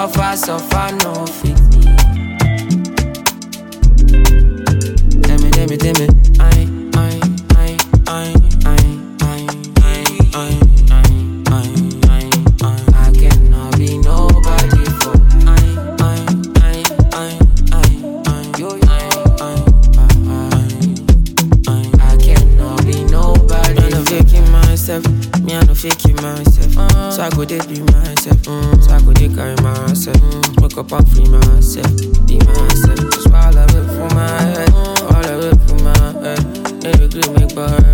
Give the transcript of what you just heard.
suffer, no fit. Tell me, I cannot be nobody for I cannot be nobody. I'm not faking myself, me I no faking myself. So I go dey be myself, so I go dey carry myself. Wake up and free myself, be myself. Just all of it for my head, all of it for my head. Never green make bird.